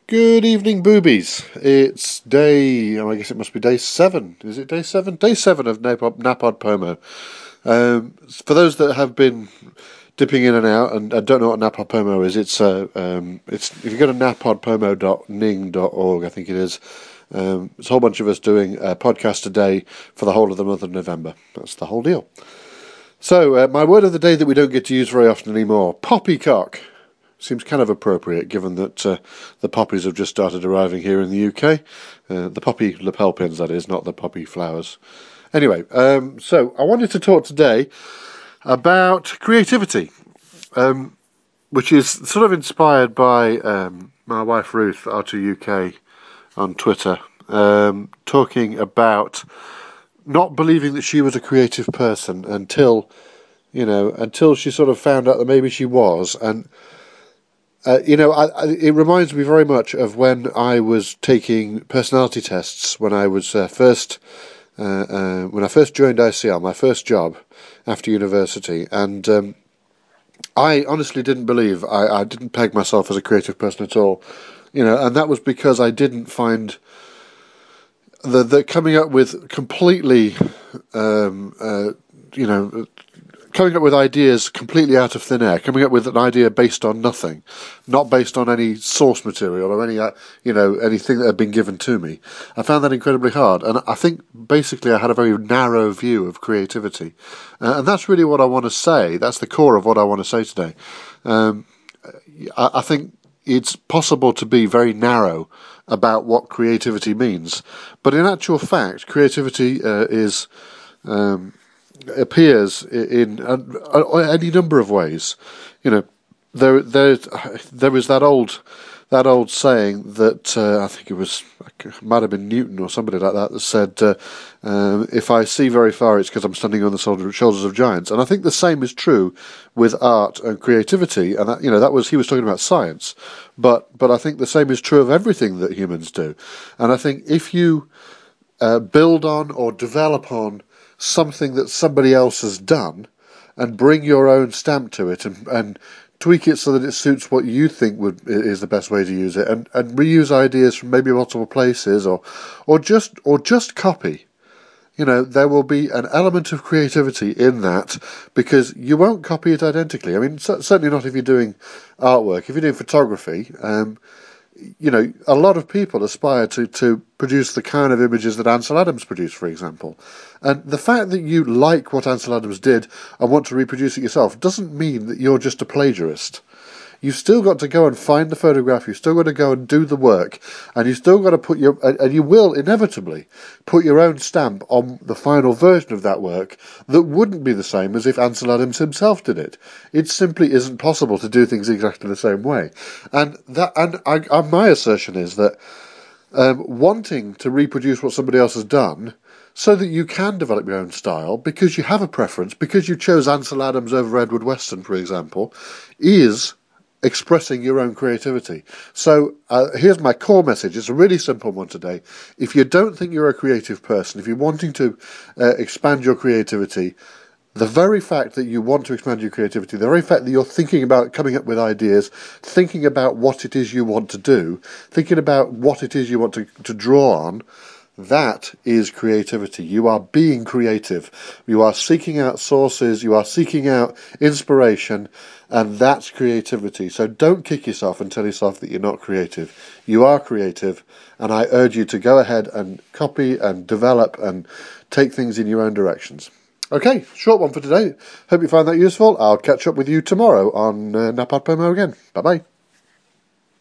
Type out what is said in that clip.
Good evening, boobies. It's I guess it must be day 7. Is it day 7? Day 7 of Napod Pomo. For those that have been dipping in and out and don't know what Napod Pomo is, it's if you go to napodpomo.ning.org, I think it is, it's a whole bunch of us doing a podcast a day for the whole of the month of November. That's the whole deal. So, my word of the day that we don't get to use very often anymore, poppycock. Seems kind of appropriate given that the poppies have just started arriving here in the UK. The poppy lapel pins, that is, not the poppy flowers. Anyway, so I wanted to talk today about creativity, which is sort of inspired by my wife Ruth, R2UK, on Twitter, talking about not believing that she was a creative person until she sort of found out that maybe she was. And it reminds me very much of when I was taking personality tests when I was when I first joined ICL, my first job after university, and I honestly didn't believe I didn't peg myself as a creative person at all, and that was because I didn't find the coming up with completely, coming up with ideas completely out of thin air, coming up with an idea based on nothing, not based on any source material or any, anything that had been given to me. I found that incredibly hard, and I think basically I had a very narrow view of creativity, and that's really what I want to say. That's the core of what I want to say today. I think it's possible to be very narrow about what creativity means, but in actual fact, creativity appears in any number of ways. There is that old saying that I think it might have been Newton or somebody like that said, if I see very far, it's because I'm standing on the shoulders of giants. And I think the same is true with art and creativity. And he was talking about science, but I think the same is true of everything that humans do. And I think if you build on or develop on something that somebody else has done and bring your own stamp to it and tweak it so that it suits what you think is the best way to use it, and reuse ideas from maybe multiple places or just copy. There will be an element of creativity in that, because you won't copy it identically. I mean, certainly not if you're doing artwork. If you're doing photography, a lot of people aspire to produce the kind of images that Ansel Adams produced, for example. And the fact that you like what Ansel Adams did and want to reproduce it yourself doesn't mean that you're just a plagiarist. You've still got to go and find the photograph, you've still got to go and do the work, and you've still got to and you will inevitably put your own stamp on the final version of that work that wouldn't be the same as if Ansel Adams himself did it. It simply isn't possible to do things exactly the same way. And my assertion is that wanting to reproduce what somebody else has done so that you can develop your own style because you have a preference, because you chose Ansel Adams over Edward Weston, for example, is expressing your own creativity. So here's my core message. It's a really simple one today. If you don't think you're a creative person, if you're wanting to expand your creativity, the very fact that you want to expand your creativity, the very fact that you're thinking about coming up with ideas, thinking about what it is you want to do, thinking about what it is you want to draw on, that is creativity. You are being creative. You are seeking out sources, you are seeking out inspiration, and that's creativity. So don't kick yourself and tell yourself that you're not creative. You are creative, and I urge you to go ahead and copy and develop and take things in your own directions. Okay, short one for today. Hope you find that useful. I'll catch up with you tomorrow on Napod Pomo again. Bye-bye.